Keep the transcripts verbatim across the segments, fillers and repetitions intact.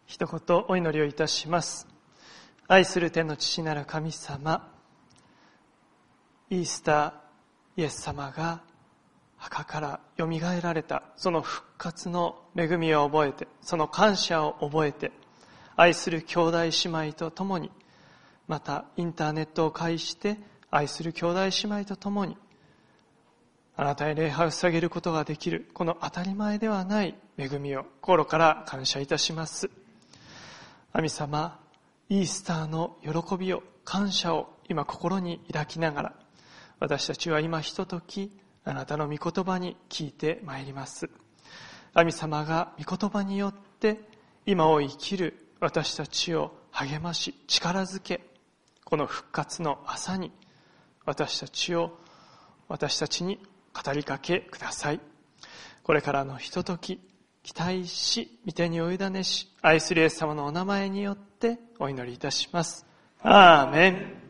一言お祈りをいたします。愛する天の父なる神様、イースターイエス様が墓からよみがえられたその復活の恵みを覚えて、その感謝を覚えて、愛する兄弟姉妹と共に、またインターネットを介して愛する兄弟姉妹と共にあなたへ礼拝を捧げることができる、この当たり前ではない恵みを心から感謝いたします。神様、イースターの喜びを、感謝を今心に抱きながら、私たちは今ひとときあなたの御言葉に聞いてまいります。神様が御言葉によって今を生きる私たちを励まし力づけ、この復活の朝に私たちを私たちに語りかけください。これからのひととき期待し、御手にお委ねし、愛するイエス様のお名前によってお祈りいたします。アーメン。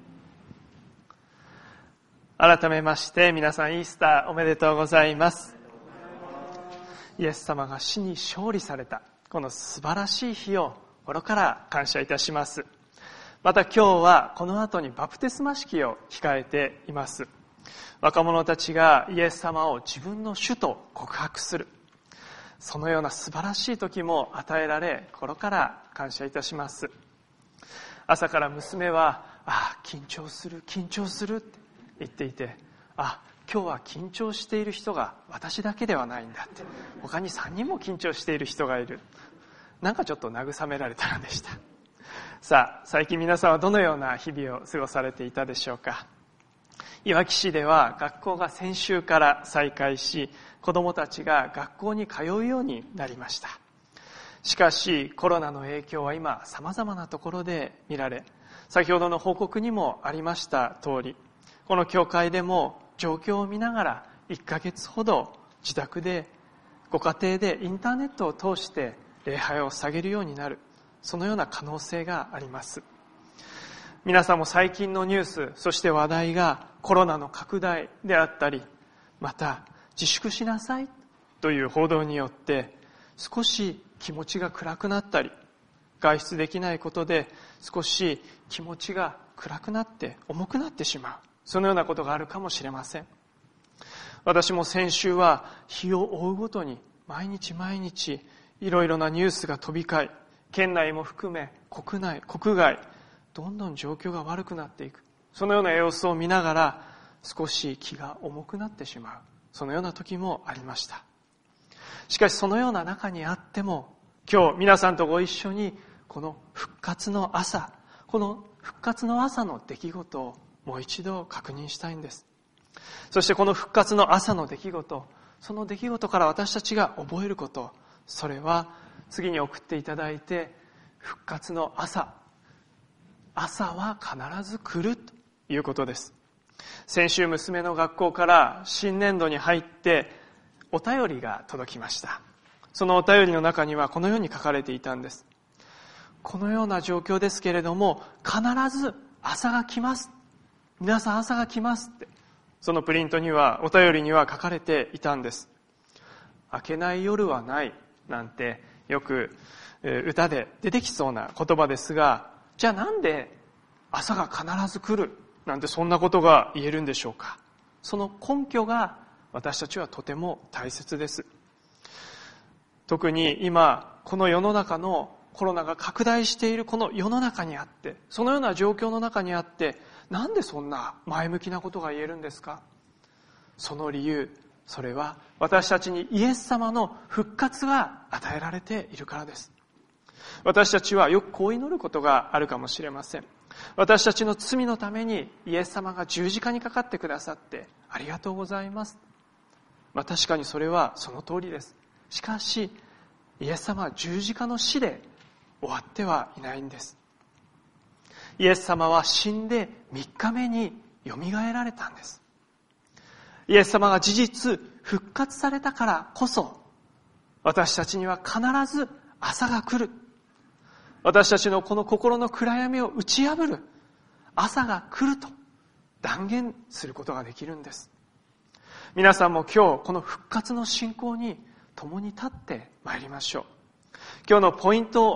改めまして皆さん、イースターおめでとうございます。イエス様が死に勝利されたこの素晴らしい日を心から感謝いたします。また今日はこの後にバプテスマ式を控えています。若者たちがイエス様を自分の主と告白する、そのような素晴らしい時も与えられ、心から感謝いたします。朝から娘は、ああ緊張する緊張するって言っていて、あ今日は緊張している人が私だけではないんだって、他にさんにんも緊張している人がいる、なんかちょっと慰められたのでした。さあ、最近皆さんはどのような日々を過ごされていたでしょうか。いわき市では学校が先週から再開し、子どもたちが学校に通うようになりました。しかしコロナの影響は今さまざまなところで見られ、先ほどの報告にもありました通り、この教会でも状況を見ながらいっかげつほど自宅でご家庭でインターネットを通して礼拝を捧げるようになる、そのような可能性があります。皆さんも最近のニュース、そして話題がコロナの拡大であったり、また自粛しなさいという報道によって少し気持ちが暗くなったり、外出できないことで少し気持ちが暗くなって重くなってしまう、そのようなことがあるかもしれません。私も先週は日を追うごとに毎日毎日いろいろなニュースが飛び交い、県内も含め国内国外どんどん状況が悪くなっていく、そのような様子を見ながら少し気が重くなってしまう、そのような時もありました。しかしそのような中にあっても、今日皆さんとご一緒にこの復活の朝、この復活の朝の出来事をもう一度確認したいんです。そしてこの復活の朝の出来事、その出来事から私たちが覚えること、それは次に送っていただいて、復活の朝、朝は必ず来るということです。先週娘の学校から新年度に入ってお便りが届きました。そのお便りの中にはこのように書かれていたんです。このような状況ですけれども必ず朝が来ます、皆さん朝が来ますって、そのプリントには、お便りには書かれていたんです。明けない夜はないなんてよく歌で出てきそうな言葉ですが、じゃあなんで朝が必ず来るなんてそんなことが言えるんでしょうか。その根拠が私たちはとても大切です。特に今この世の中のコロナが拡大しているこの世の中にあって、そのような状況の中にあって、なんでそんな前向きなことが言えるんですか。その理由、それは私たちにイエス様の復活が与えられているからです。私たちはよくこう祈ることがあるかもしれません。私たちの罪のためにイエス様が十字架にかかってくださってありがとうございます。まあ、確かにそれはその通りです。しかしイエス様は十字架の死で終わってはいないんです。イエス様は死んでみっかめによみがえられたんです。イエス様が事実復活されたからこそ、私たちには必ず朝が来る、私たちのこの心の暗闇を打ち破る朝が来ると断言することができるんです。皆さんも今日この復活の信仰に共に立ってまいりましょう。今日のポイントを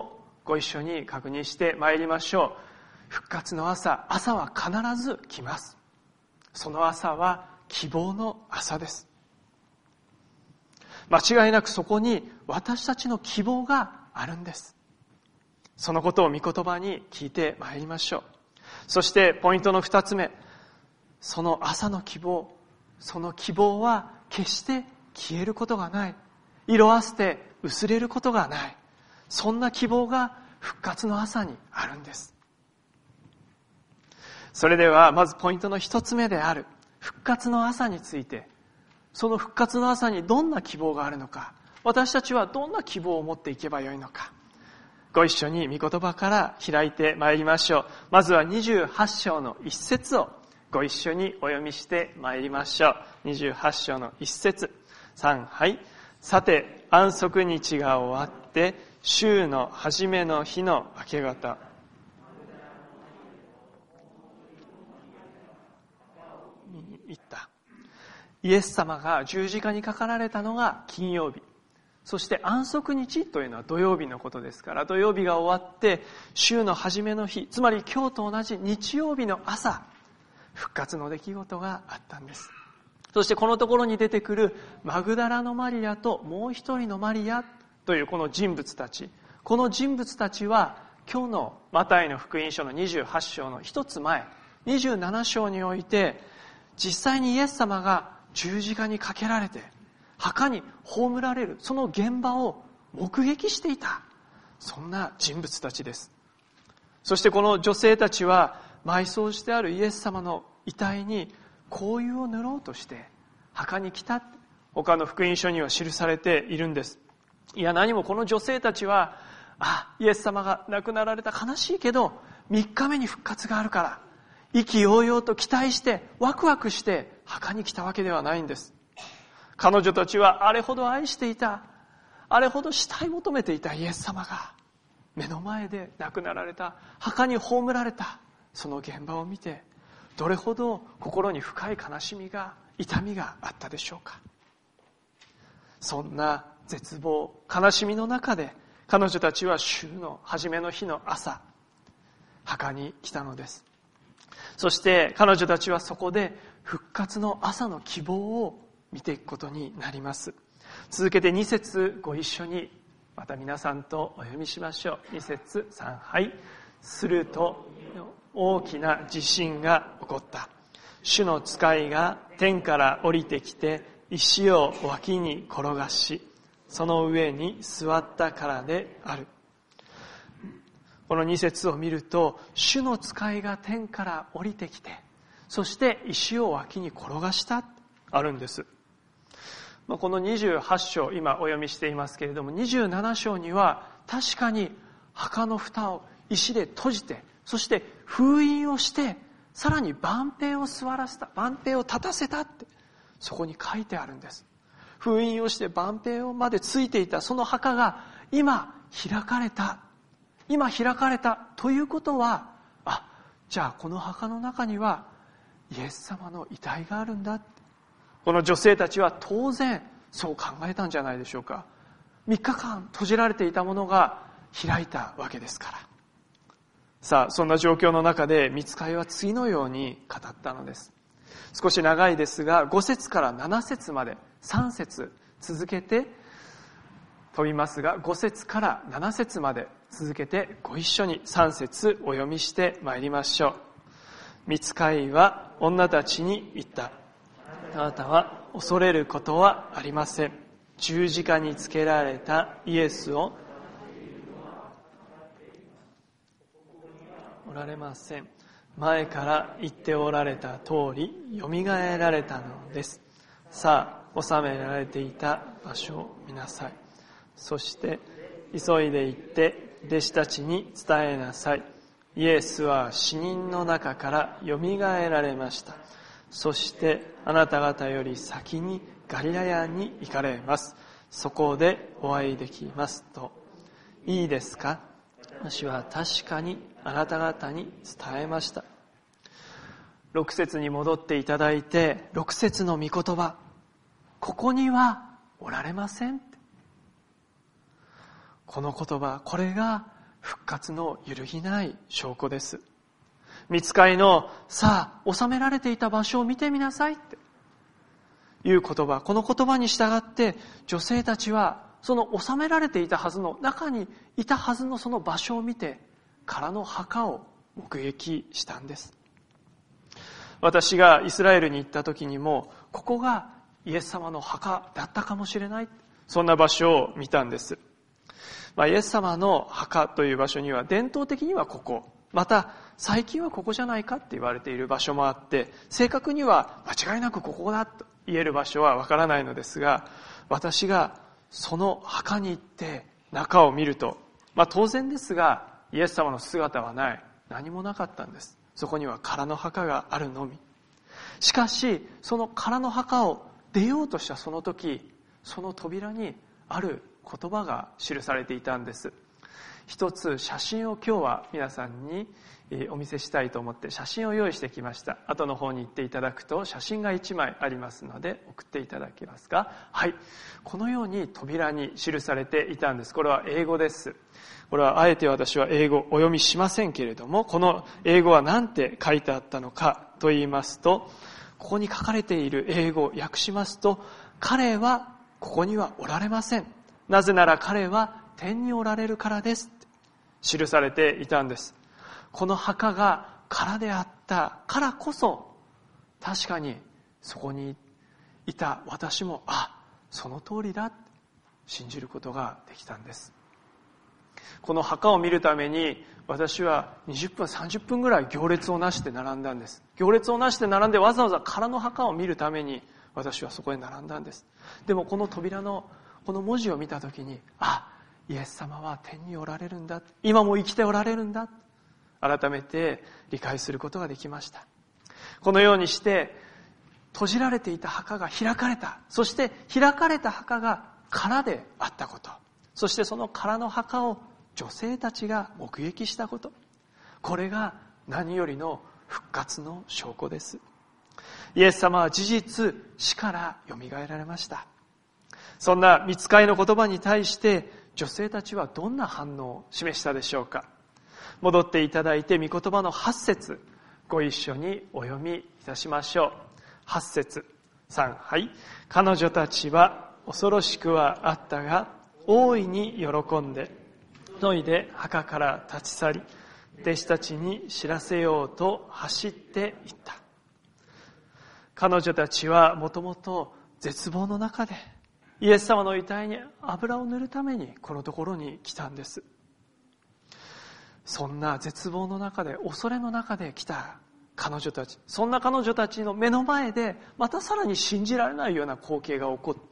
ご一緒に確認してまいりましょう。復活の朝、朝は必ず来ます。その朝は希望の朝です。間違いなくそこに私たちの希望があるんです。そのことを御言葉に聞いてまいりましょう。そしてポイントの二つ目、その朝の希望、その希望は決して消えることがない。色あせて薄れることがない。そんな希望が復活の朝にあるんです。それではまずポイントの一つ目である復活の朝について、その復活の朝にどんな希望があるのか、私たちはどんな希望を持っていけばよいのか、ご一緒に御言葉から開いてまいりましょう。まずはにじゅうはち章の一節をご一緒にお読みしてまいりましょう。にじゅうはち章の一節、さんはい。さて安息日が終わって週の初めの日の明け方、言った。イエス様が十字架にかかられたのが金曜日。そして安息日というのは土曜日のことですから、土曜日が終わって週の初めの日、つまり今日と同じ日曜日の朝、復活の出来事があったんです。そしてこのところに出てくるマグダラのマリアともう一人のマリアというこの人物たち、この人物たちは今日のマタイの福音書のにじゅうはち章の一つ前、にじゅうなな章において実際にイエス様が十字架にかけられて墓に葬られるその現場を目撃していた、そんな人物たちです。そしてこの女性たちは埋葬してあるイエス様の遺体に香油を塗ろうとして墓に来た、他の福音書には記されているんです。いや、何もこの女性たちは、あ、イエス様が亡くなられた、悲しいけどみっかめに復活があるから意気揚々と期待してワクワクして墓に来たわけではないんです。彼女たちはあれほど愛していた、あれほど慕い求めていたイエス様が目の前で亡くなられた、墓に葬られたその現場を見て、どれほど心に深い悲しみが、痛みがあったでしょうか。そんな絶望、悲しみの中で彼女たちは週の初めの日の朝、墓に来たのです。そして彼女たちはそこで復活の朝の希望を見ていくことになります。続けてに節ご一緒にまた皆さんとお読みしましょう。に節さんはい。すると大きな地震が起こった。主の使いが天から降りてきて石を脇に転がし、その上に座ったからである。このに節を見ると、主の使いが天から降りてきて、そして石を脇に転がしたあるんです。このにじゅうはち章、今お読みしていますけれども、にじゅうなな章には確かに墓の蓋を石で閉じて、そして封印をして、さらに万兵を座らせた、万兵を立たせたって、そこに書いてあるんです。封印をして万兵をまでついていたその墓が今開かれた。今開かれたということは、あ、じゃあこの墓の中にはイエス様の遺体があるんだ。この女性たちは当然そう考えたんじゃないでしょうか。みっかかん閉じられていたものが開いたわけですから。さあ、そんな状況の中で御使いは次のように語ったのです。少し長いですが、ご節からなな節までさん節続けて飛びますが、ご節からなな節まで続けてご一緒にさん節お読みしてまいりましょう。御使いは女たちに言った。あなたは恐れることはありません。十字架につけられたイエスをおられません。前から言っておられた通りよみがえられたのです。さあ、収められていた場所を見なさい。そして急いで行って弟子たちに伝えなさい。イエスは死人の中からよみがえられました。そしてあなた方より先にガリラヤに行かれます。そこでお会いできますと。いいですか？私は確かにあなた方に伝えました。ろく節に戻っていただいて、ろく節の御言葉、ここにはおられません。この言葉、これが復活の揺るぎない証拠です。御使いのさあ収められていた場所を見てみなさいっていう言葉、この言葉に従って女性たちはその収められていたはずの中にいたはずのその場所を見て空の墓を目撃したんです。私がイスラエルに行った時にもここがイエス様の墓だったかもしれない、そんな場所を見たんです。まあ、イエス様の墓という場所には伝統的にはここ、また最近はここじゃないかって言われている場所もあって、正確には間違いなくここだと言える場所はわからないのですが、私がその墓に行って中を見ると、まあ当然ですがイエス様の姿はない、何もなかったんです。そこには空の墓があるのみ。しかしその空の墓を出ようとしたその時、その扉にある言葉が記されていたんです。一つ写真を今日は皆さんにお見せしたいと思って写真を用意してきました。後の方に行っていただくと写真がいちまいありますので送っていただけますか。はい、このように扉に記されていたんです。これは英語です。これはあえて私は英語お読みしませんけれども、この英語は何て書いてあったのかと言いますと、ここに書かれている英語を訳しますと、彼はここにはおられません、なぜなら彼は天におられるからですって記されていたんです。この墓が空であったからこそ、確かにそこにいた私も、あ、その通りだって信じることができたんです。この墓を見るために私はにじゅっぷんさんじゅっぷんぐらい行列をなして並んだんです。行列をなして並んでわざわざ空の墓を見るために私はそこへ並んだんです。でもこの扉のこの文字を見たときに、あ、イエス様は天におられるんだ、今も生きておられるんだ、改めて理解することができました。このようにして閉じられていた墓が開かれた、そして開かれた墓が空であったこと、そしてその空の墓を女性たちが目撃したこと、これが何よりの復活の証拠です。イエス様は事実死からよみがえられました。そんな御使いの言葉に対して女性たちはどんな反応を示したでしょうか。戻っていただいて御言葉のはち節ご一緒にお読みいたしましょう。はち節さん、はい。彼女たちは恐ろしくはあったが大いに喜んで脱いで墓から立ち去り、弟子たちに知らせようと走っていった。彼女たちはもともと絶望の中でイエス様の遺体に油を塗るためにこのところに来たんです。そんな絶望の中で、恐れの中で来た彼女たち、そんな彼女たちの目の前でまたさらに信じられないような光景が起こって、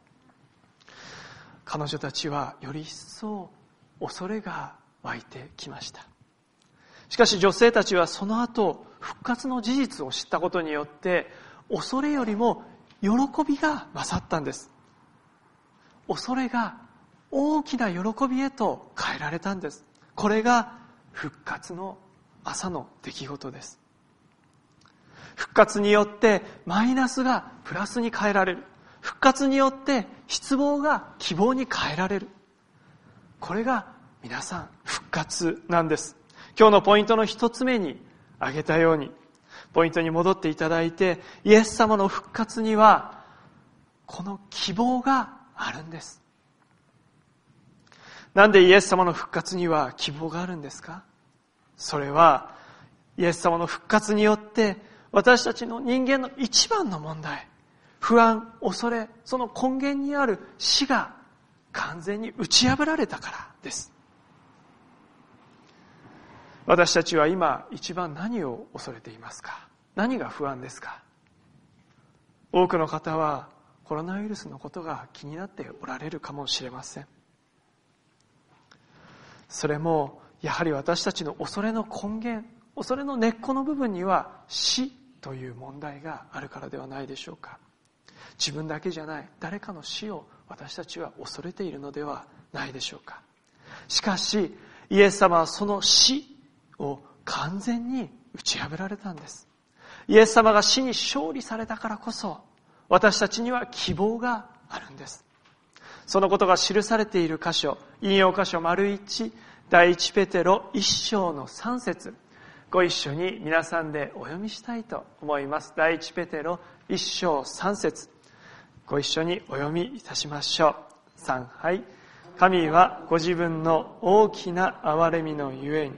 彼女たちはより一層恐れが湧いてきました。しかし女性たちはその後復活の事実を知ったことによって恐れよりも喜びが勝ったんです。恐れが大きな喜びへと変えられたんです。これが復活の朝の出来事です。復活によってマイナスがプラスに変えられる。復活によって失望が希望に変えられる。これが皆さん復活なんです。今日のポイントの一つ目に挙げたように、ポイントに戻っていただいて、イエス様の復活にはこの希望があるんです。なんでイエス様の復活には希望があるんですか？それはイエス様の復活によって私たちの人間の一番の問題、不安、恐れ、その根源にある死が完全に打ち破られたからです。私たちは今一番何を恐れていますか？何が不安ですか？多くの方はコロナウイルスのことが気になっておられるかもしれません。それもやはり私たちの恐れの根源、恐れの根っこの部分には死という問題があるからではないでしょうか。自分だけじゃない誰かの死を私たちは恐れているのではないでしょうか。しかしイエス様はその死を完全に打ち破られたんです。イエス様が死に勝利されたからこそ私たちには希望があるんです。そのことが記されている箇所、引用箇所丸一、 第一ペテロ一章の三節、ご一緒に皆さんでお読みしたいと思います。第一ペテロ一章三節、ご一緒にお読みいたしましょう。三、はい。神はご自分の大きな憐れみのゆえに、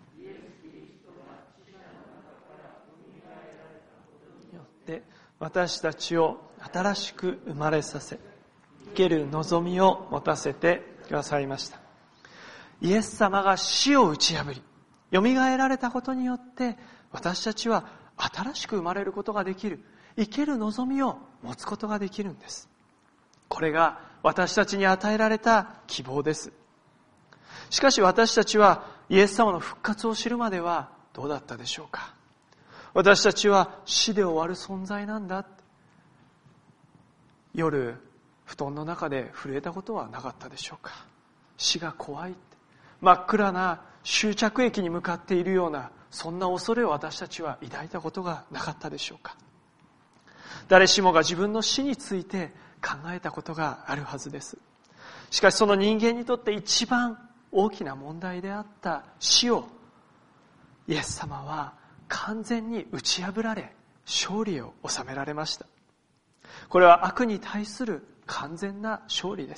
よって私たちを新しく生まれさせ、生ける望みを持たせてくださいました。イエス様が死を打ち破り、よみがえられたことによって、私たちは新しく生まれることができる、生ける望みを持つことができるんです。これが私たちに与えられた希望です。しかし私たちはイエス様の復活を知るまではどうだったでしょうか。私たちは死で終わる存在なんだ。夜、布団の中で震えたことはなかったでしょうか。死が怖いって、真っ暗な終着駅に向かっているような、そんな恐れを私たちは抱いたことがなかったでしょうか。誰しもが自分の死について考えたことがあるはずです。しかしその人間にとって一番大きな問題であった死を、イエス様は完全に打ち破られ、勝利を収められました。これは悪に対する完全な勝利です。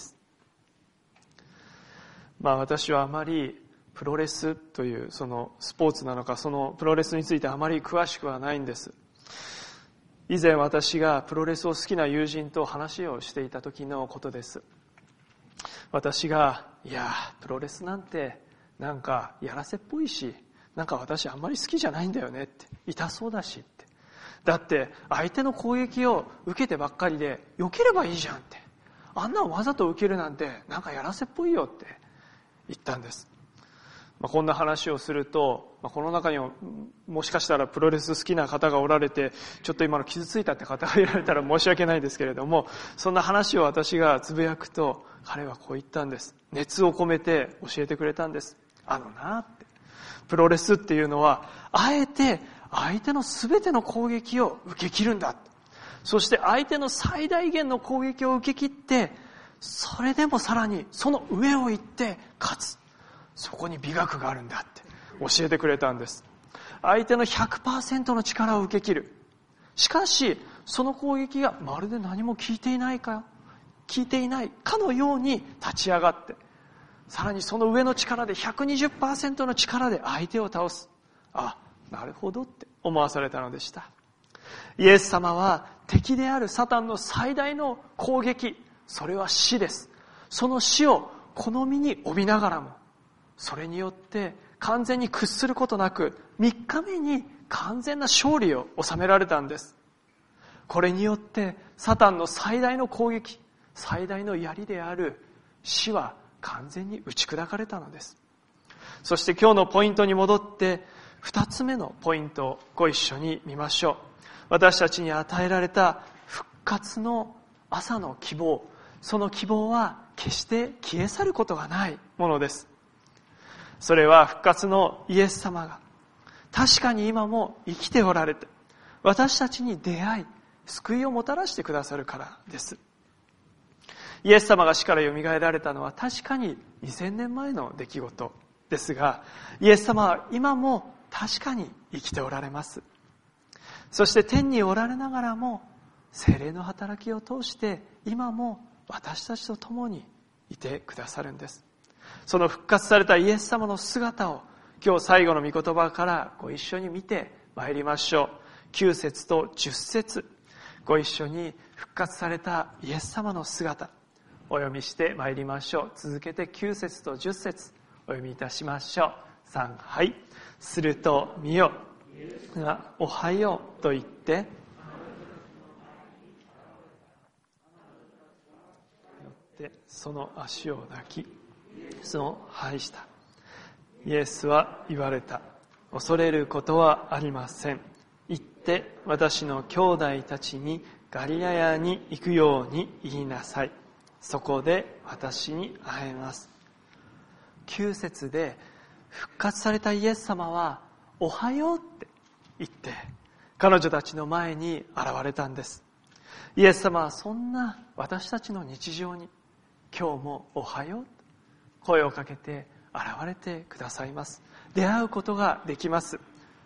まあ私はあまりプロレスというそのスポーツなのか、そのプロレスについてあまり詳しくはないんです。以前私がプロレスを好きな友人と話をしていた時のことです。私が、いや、プロレスなんてなんかやらせっぽいし、なんか私あんまり好きじゃないんだよねって、痛そうだしって。だって相手の攻撃を受けてばっかりで避ければいいじゃんって。あんなわざと受けるなんてなんかやらせっぽいよって言ったんです。まあ、こんな話をすると、まあ、この中にももしかしたらプロレス好きな方がおられて、ちょっと今の傷ついたって方がいられたら申し訳ないですけれども、そんな話を私がつぶやくと、彼はこう言ったんです。熱を込めて教えてくれたんです。あのなって、プロレスっていうのはあえて相手のすべての攻撃を受け切るんだ。そして相手の最大限の攻撃を受け切って、それでもさらにその上を行って勝つ。そこに美学があるんだって教えてくれたんです。相手の ひゃくパーセント の力を受け切る。しかしその攻撃がまるで何も効いていないか効いていないかのように立ち上がって、さらにその上の力で ひゃくにじゅっパーセント の力で相手を倒す。あ、なるほどって思わされたのでした。イエス様は敵であるサタンの最大の攻撃、それは死です。その死を好みに帯びながらも、それによって完全に屈することなく、みっかめに完全な勝利を収められたんです。これによってサタンの最大の攻撃、最大の槍である死は完全に打ち砕かれたのです。そして今日のポイントに戻って二つ目のポイントをご一緒に見ましょう。私たちに与えられた復活の朝の希望、その希望は決して消え去ることがないものです。それは復活のイエス様が確かに今も生きておられて、私たちに出会い救いをもたらしてくださるからです。イエス様が死からよみがえられたのは確かににせんねんまえの出来事ですが、イエス様は今も確かに生きておられます。そして天におられながらも、聖霊の働きを通して今も私たちと共にいてくださるんです。その復活されたイエス様の姿を今日最後の御言葉からご一緒に見てまいりましょう。きゅう節とじゅっ節、ご一緒に復活されたイエス様の姿お読みしてまいりましょう。続けてきゅう節とじゅっ節お読みいたしましょう。さん、はい。すると見よ、おはようと言ってその足を抱き、その拝した。イエスは言われた。恐れることはありません。行って私の兄弟たちにガリラヤに行くように言いなさい。そこで私に会えます。きゅう節で復活されたイエス様はおはようって言って彼女たちの前に現れたんです。イエス様はそんな私たちの日常に今日もおはようと声をかけて現れてくださいます。出会うことができます。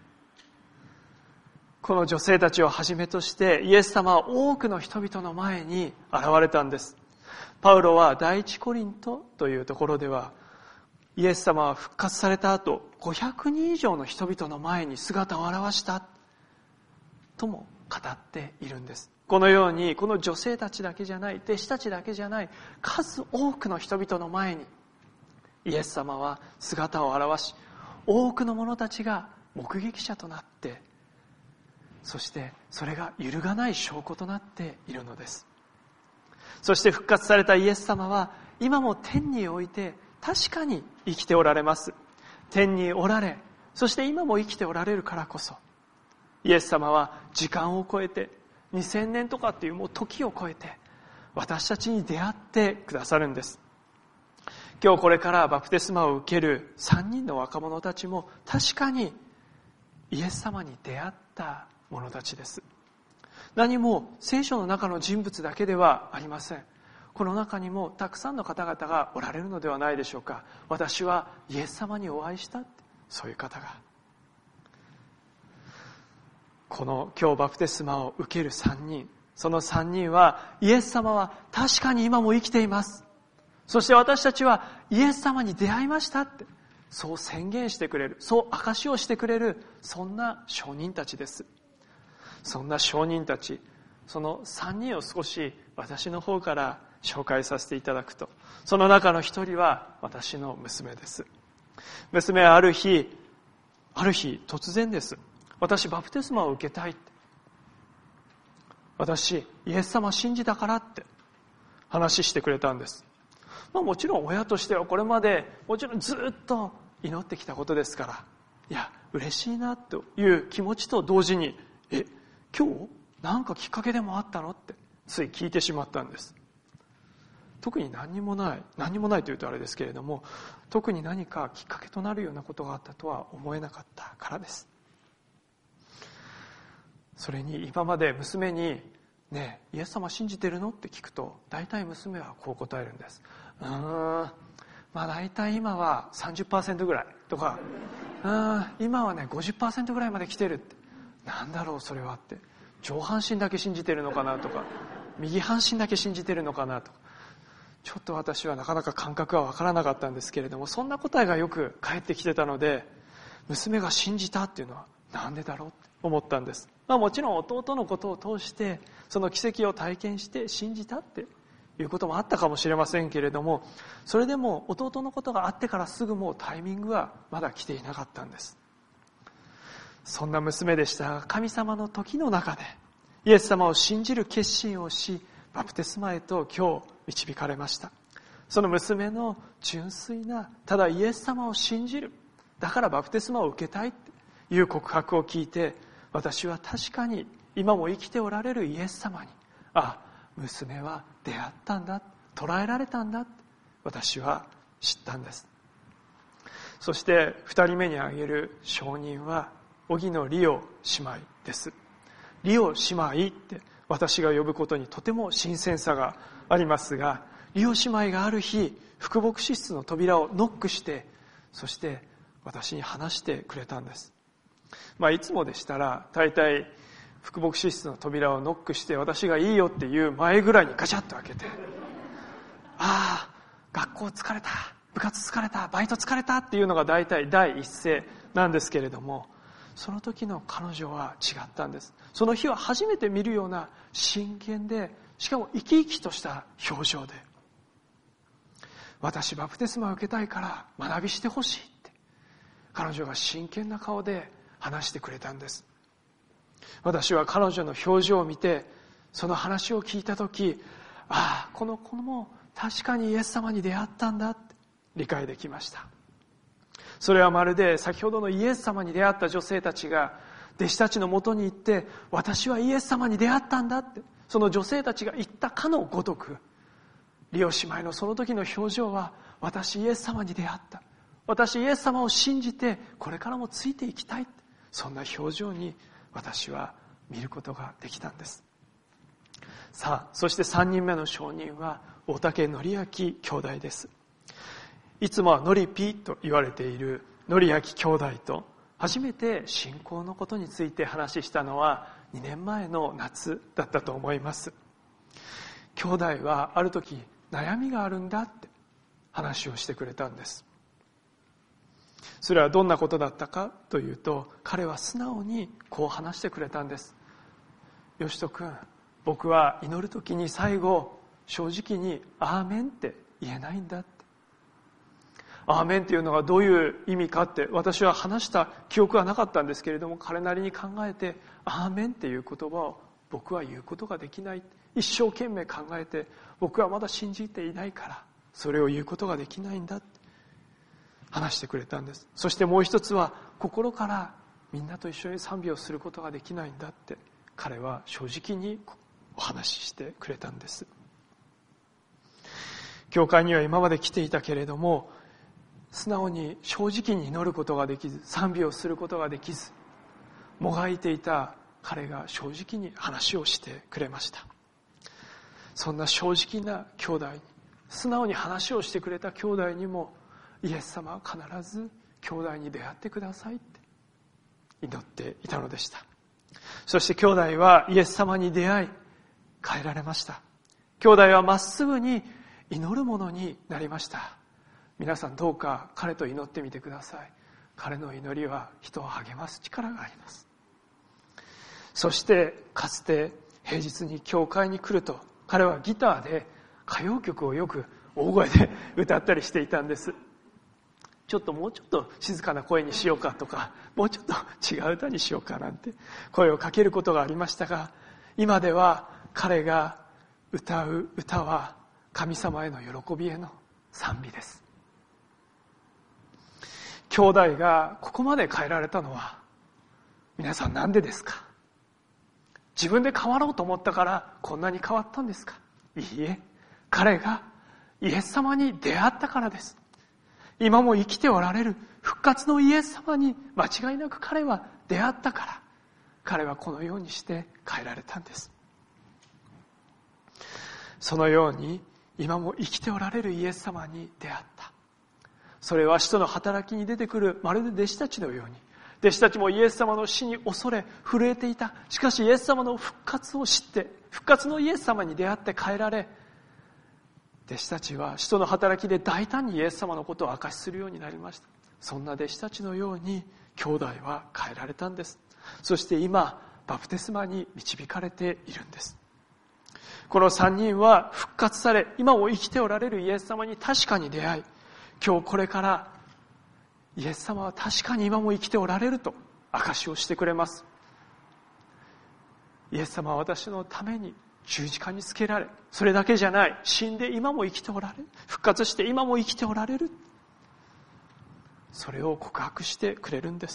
この女性たちをはじめとしてイエス様は多くの人々の前に現れたんです。パウロは第一コリントというところでは、イエス様は復活された後ごひゃくにん以上の人々の前に姿を現したとも語っているんです。このようにこの女性たちだけじゃない、弟子たちだけじゃない、数多くの人々の前にイエス様は姿を現し、多くの者たちが目撃者となって、そしてそれが揺るがない証拠となっているのです。そして復活されたイエス様は今も天において確かに生きておられます。天におられ、そして今も生きておられるからこそ、イエス様は時間を超えてにせんねんとかっていうもう時を超えて私たちに出会ってくださるんです。今日これからバプテスマを受けるさんにんの若者たちも確かにイエス様に出会った者たちです。何も聖書の中の人物だけではありません。この中にもたくさんの方々がおられるのではないでしょうか。私はイエス様にお会いしたって、そういう方が。この今日バプテスマを受けるさんにん、そのさんにんはイエス様は確かに今も生きています、そして私たちはイエス様に出会いましたって、そう宣言してくれる、そう証しをしてくれる、そんな証人たちです。そんな証人たち、そのさんにんを少し私の方から紹介させていただくと、その中の一人は私の娘です。娘はある日ある日突然です。私バプテスマを受けたいって、私イエス様信じたからって話してくれたんです。まあ、もちろん親としてはこれまでもちろんずっと祈ってきたことですから、いや嬉しいなという気持ちと同時に、え今日何かきっかけでもあったのってつい聞いてしまったんです。特に何にもない何にもないというとあれですけれども、特に何かきっかけとなるようなことがあったとは思えなかったからです。それに今まで娘にねえイエス様信じてるのって聞くと、大体娘はこう答えるんです。うーんまあ大体今は さんじゅっパーセント ぐらいとか、うーん今はね ごじゅっパーセント ぐらいまで来てるって、なんだろうそれはって、上半身だけ信じてるのかなとか、右半身だけ信じてるのかなとか、ちょっと私はなかなか感覚は分からなかったんですけれども、そんな答えがよく返ってきてたので、娘が信じたっていうのはなんでだろうって思ったんです。まあ、もちろん弟のことを通してその奇跡を体験して信じたっていうこともあったかもしれませんけれども、それでも弟のことがあってからすぐもうタイミングはまだ来ていなかったんです。そんな娘でしたが、神様の時の中でイエス様を信じる決心をし、バプテスマへと今日導かれました。その娘の純粋な、ただイエス様を信じる、だからバプテスマを受けたいという告白を聞いて、私は確かに今も生きておられるイエス様に、あ、娘は出会ったんだ、捉えられたんだって私は知ったんです。そして二人目に挙げる証人は荻野リオ姉妹です。リオ姉妹って私が呼ぶことにとても新鮮さがありますが、リオ姉妹がある日副牧師室の扉をノックして、そして私に話してくれたんです。まあ、いつもでしたら大体副牧師室の扉をノックして私がいいよっていう前ぐらいにガチャッと開けて、ああ学校疲れた、部活疲れた、バイト疲れたっていうのが大体第一声なんですけれども、その時の彼女は違ったんです。その日は初めて見るような真剣で、しかも生き生きとした表情で、私バプテスマを受けたいから学びしてほしいって彼女が真剣な顔で話してくれたんです。私は彼女の表情を見て、その話を聞いた時、ああこの子も確かにイエス様に出会ったんだって理解できました。それはまるで先ほどのイエス様に出会った女性たちが弟子たちのもとに行って、私はイエス様に出会ったんだってその女性たちが言ったかのごとく、リオ姉妹のその時の表情は、私イエス様に出会った、私イエス様を信じてこれからもついていきたい、そんな表情に私は見ることができたんです。さあ、そしてさんにんめの証人は大竹則明兄弟です。 いつもはノリピと言われているノリアキ兄弟と初めて信仰のことについて話したのはにねんまえの夏だったと思います。兄弟はある時悩みがあるんだって話をしてくれたんです。それはどんなことだったかというと、彼は素直にこう話してくれたんです。よしと君、僕は祈る時に最後正直にアーメンって言えないんだって。アーメンっていうのがどういう意味かって私は話した記憶はなかったんですけれども、彼なりに考えてアーメンっていう言葉を僕は言うことができない、一生懸命考えて僕はまだ信じていないからそれを言うことができないんだって話してくれたんです。そしてもう一つは、心からみんなと一緒に賛美をすることができないんだって彼は正直にお話ししてくれたんです。教会には今まで来ていたけれども、素直に正直に祈ることができず、賛美をすることができず、もがいていた彼が正直に話をしてくれました。そんな正直な兄弟に、素直に話をしてくれた兄弟にも、イエス様は必ず兄弟に出会ってくださいって祈っていたのでした。そして兄弟はイエス様に出会い変えられました。兄弟はまっすぐに祈るものになりました。皆さんどうか彼と祈ってみてください。彼の祈りは人を励ます力があります。そしてかつて平日に教会に来ると、彼はギターで歌謡曲をよく大声で歌ったりしていたんです。ちょっともうちょっと静かな声にしようかとか、もうちょっと違う歌にしようかなんて声をかけることがありましたが、今では彼が歌う歌は神様への喜びへの賛美です。兄弟がここまで変えられたのは皆さんなんでですか？自分で変わろうと思ったからこんなに変わったんですか？いいえ、彼がイエス様に出会ったからです。今も生きておられる復活のイエス様に間違いなく彼は出会ったから、彼はこのようにして変えられたんです。そのように今も生きておられるイエス様に出会った。それは使徒の働きに出てくるまるで弟子たちのように、弟子たちもイエス様の死に恐れ震えていた。しかしイエス様の復活を知って、復活のイエス様に出会って変えられ、弟子たちは使徒の働きで大胆にイエス様のことを証しするようになりました。そんな弟子たちのように兄弟は変えられたんです。そして今バプテスマに導かれているんです。この三人は復活され、今も生きておられるイエス様に確かに出会い、今日これからイエス様は確かに今も生きておられると証しをしてくれます。イエス様は私のために十字架につけられ、それだけじゃない、死んで今も生きておられる、復活して今も生きておられる、それを告白してくれるんです。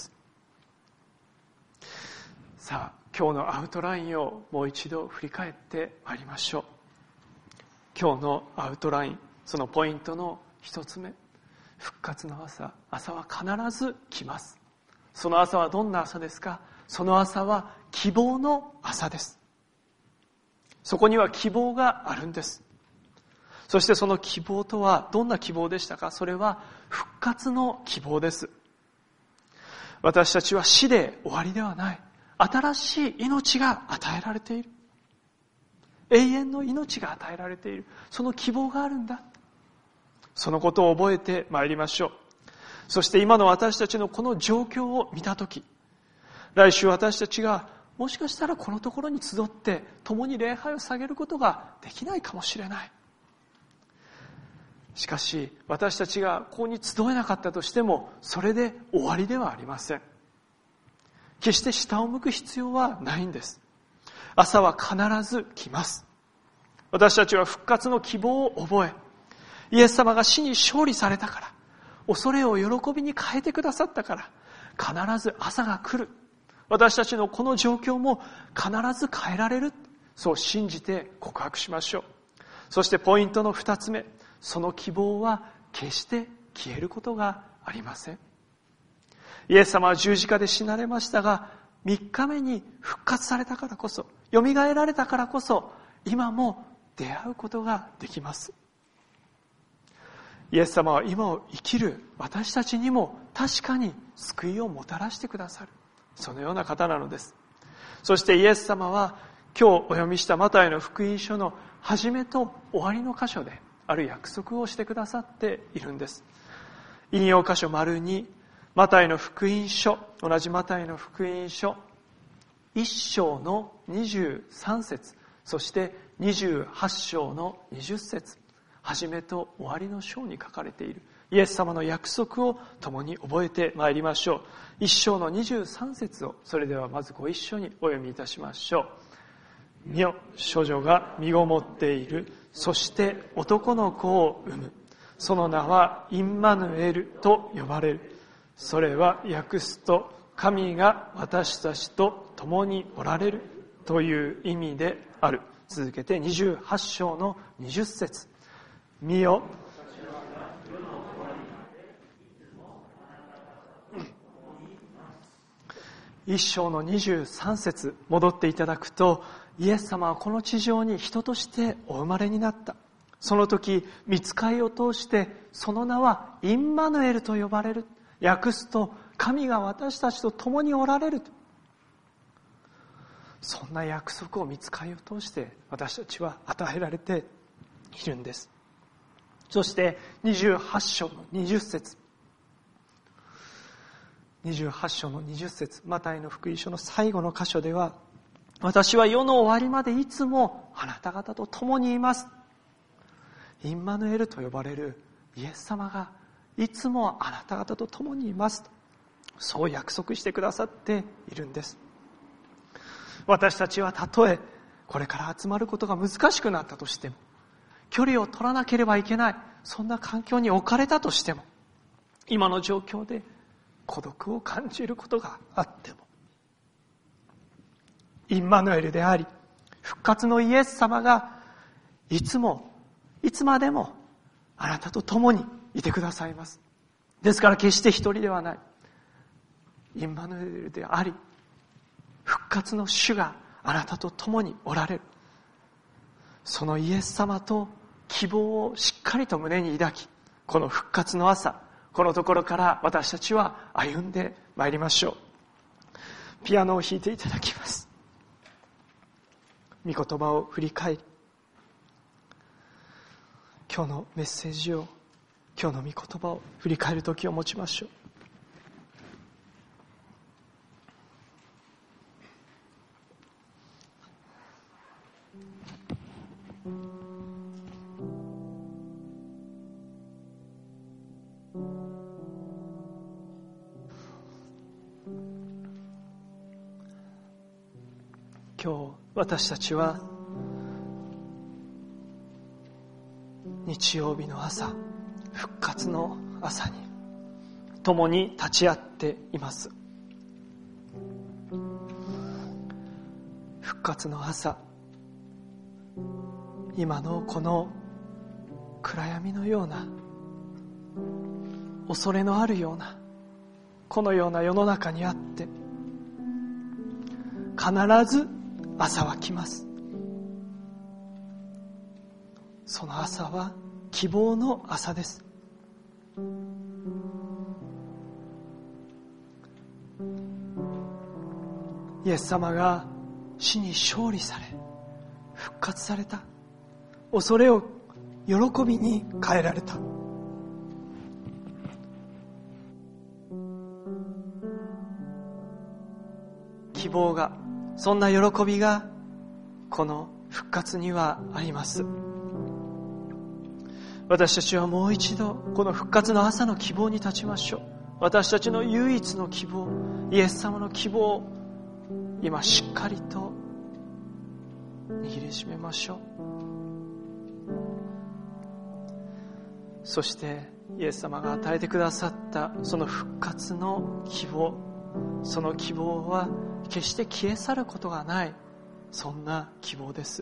さあ、今日のアウトラインをもう一度振り返ってまいりましょう。今日のアウトライン、そのポイントの一つ目、復活の朝、朝は必ず来ます。その朝はどんな朝ですか？その朝は希望の朝です。そこには希望があるんです。そしてその希望とはどんな希望でしたか？それは復活の希望です。私たちは死で終わりではない。新しい命が与えられている。永遠の命が与えられている。その希望があるんだ。そのことを覚えてまいりましょう。そして今の私たちのこの状況を見たとき、来週私たちがもしかしたらこのところに集って共に礼拝を捧げることができないかもしれない。しかし私たちがここに集えなかったとしても、それで終わりではありません。決して下を向く必要はないんです。朝は必ず来ます。私たちは復活の希望を覚え、イエス様が死に勝利されたから、恐れを喜びに変えてくださったから、必ず朝が来る。私たちのこの状況も必ず変えられる。そう信じて告白しましょう。そしてポイントの二つ目、その希望は決して消えることがありません。イエス様は十字架で死なれましたが、三日目に復活されたからこそ、蘇られたからこそ、今も出会うことができます。 イエス様は今を生きる私たちにも確かに救いをもたらしてくださる、そのような方なのです。そしてイエス様は今日お読みしたマタイの福音書の始めと終わりの箇所である約束をしてくださっているんです。引用箇所丸に、マタイの福音書、同じマタイの福音書いっ章のにじゅうさん節、そしてにじゅうはち章のにじゅっ節、始めと終わりの章に書かれているイエス様の約束を共に覚えてまいりましょう。いっ章のにじゅうさん節をそれではまずご一緒にお読みいたしましょう。見よ、処女が身ごもっている。そして男の子を産む。その名はインマヌエルと呼ばれる。それは訳すと、神が私たちと共におられるという意味である。続けてにじゅうはち章のにじゅっ節。見よ、一章のにじゅうさん節戻っていただくと、イエス様はこの地上に人としてお生まれになった。その時、御使いを通してその名はインマヌエルと呼ばれる。訳すと、神が私たちと共におられると。そんな約束を御使いを通して私たちは与えられているんです。そしてにじゅうはち章のにじゅっ節、にじゅうはち章のにじゅっ節、マタイの福音書の最後の箇所では、私は世の終わりまでいつもあなた方と共にいます。インマヌエルと呼ばれるイエス様がいつもあなた方と共にいますと、そう約束してくださっているんです。私たちはたとえこれから集まることが難しくなったとしても、距離を取らなければいけない、そんな環境に置かれたとしても、今の状況で孤独を感じることがあっても、インマヌエルであり復活のイエス様がいつもいつまでもあなたと共にいてくださいます。ですから決して一人ではない、インマヌエルであり復活の主があなたと共におられる、そのイエス様と希望をしっかりと胸に抱き、この復活の朝、このところから私たちは歩んでまいりましょう。ピアノを弾いていただきます。御言葉を振り返り、今日のメッセージを、今日の御言葉を振り返る時を持ちましょう。今日私たちは日曜日の朝、復活の朝に共に立ち会っています。復活の朝、今のこの暗闇のような、恐れのあるようなこのような世の中にあって、必ず朝は来ます。その朝は希望の朝です。イエス様が死に勝利され復活された。恐れを喜びに変えられた。希望が、そんな喜びがこの復活にはあります。私たちはもう一度この復活の朝の希望に立ちましょう。私たちの唯一の希望、イエス様の希望を今しっかりと握りしめましょう。そしてイエス様が与えてくださったその復活の希望、その希望は決して消え去ることがない、そんな希望です。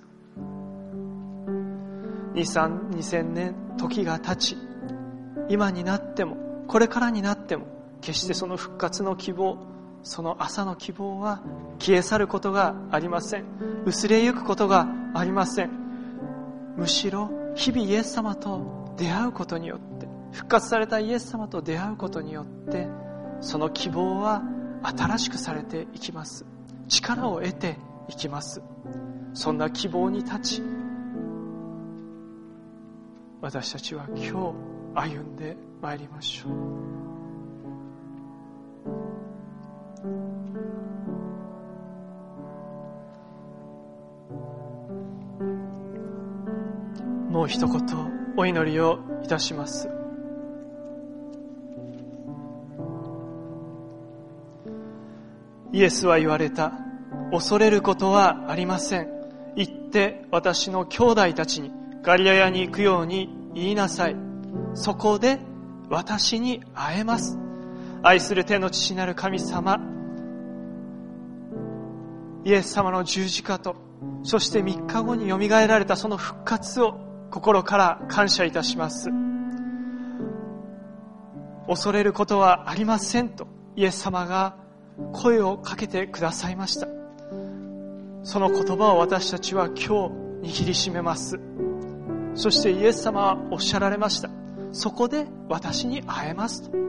にせんねん時が経ち、今になってもこれからになっても決してその復活の希望、その朝の希望は消え去ることがありません。薄れゆくことがありません。むしろ日々イエス様と出会うことによって、 復活されたイエス様と出会うことによって、その希望は新しくされていきます。力を得ていきます。そんな希望に立ち、私たちは今日歩んでまいりましょう。もう一言お祈りをいたします。イエスは言われた。恐れることはありません。行って私の兄弟たちにガリラヤに行くように言いなさい。そこで私に会えます。愛する天の父なる神様、イエス様の十字架と、そして三日後によみがえられたその復活を心から感謝いたします。恐れることはありませんとイエス様が声をかけてくださいました。その言葉を私たちは今日握りしめます。そしてイエス様はおっしゃられました。そこで私に会えますと。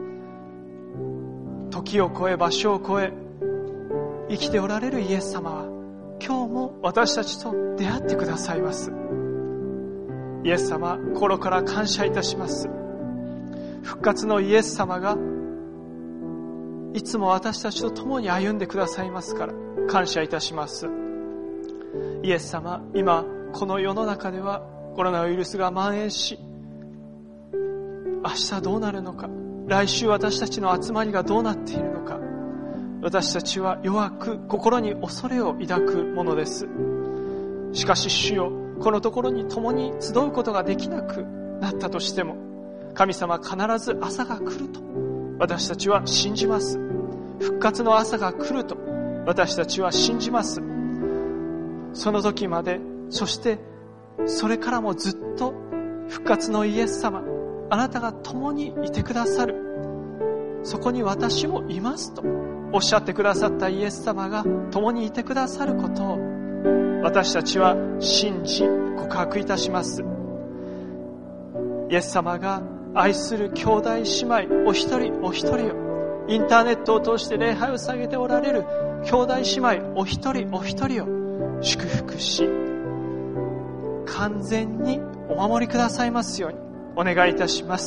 時を超え場所を超え生きておられるイエス様は今日も私たちと出会ってくださいます。イエス様、心から感謝いたします。復活のイエス様がいつも私たちと共に歩んでくださいますから感謝いたします。イエス様、今この世の中ではコロナウイルスが蔓延し、明日どうなるのか、来週私たちの集まりがどうなっているのか、私たちは弱く心に恐れを抱くものです。しかし主よ、このところに共に集うことができなくなったとしても、神様必ず朝が来ると私たちは信じます。復活の朝が来ると私たちは信じます。その時まで、そしてそれからもずっと復活のイエス様、あなたが共にいてくださる。そこに私もいますとおっしゃってくださったイエス様が共にいてくださることを私たちは信じ告白いたします。イエス様が愛する兄弟姉妹お一人お一人を、インターネットを通して礼拝を捧げておられる兄弟姉妹お一人お一人を祝福し、完全にお守りくださいますようにお願いいたします。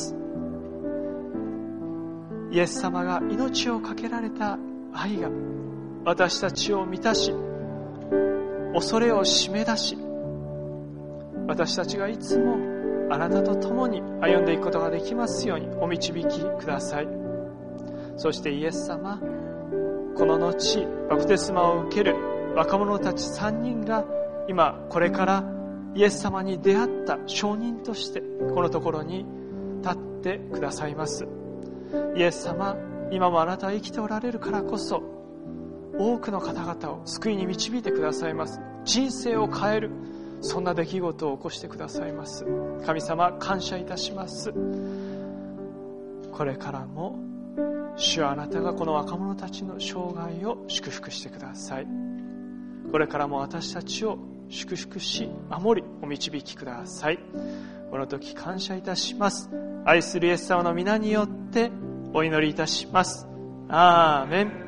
イエス様が命を懸けられた愛が私たちを満たし、恐れを締め出し、私たちがいつもあなたと共に歩んでいくことができますようにお導きください。そしてイエス様、この後バプテスマを受ける若者たちさんにんが今これからイエス様に出会った証人としてこのところに立ってくださいます。イエス様、今もあなたは生きておられるからこそ多くの方々を救いに導いてくださいます。人生を変える、そんな出来事を起こしてくださいます。神様、感謝いたします。これからも主はあなたがこの若者たちの生涯を祝福してください。これからも私たちを祝福し守りお導きください。この時感謝いたします。愛するイエス様の皆によってお祈りいたします。アーメン。